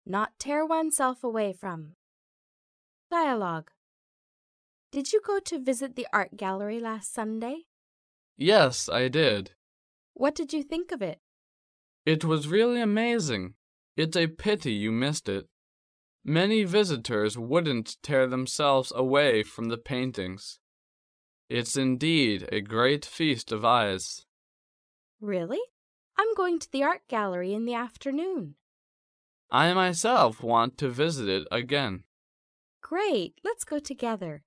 not tear oneself away from. Dialogue. Did you go to visit the art gallery last Sunday? Yes, I did. What did you think of it? It was really amazing. It's a pity you missed it. Many visitors wouldn't tear themselves away from the paintings. It's indeed a great feast of eyes. Really? I'm going to the art gallery in the afternoon. I myself want to visit it again. Great, let's go together.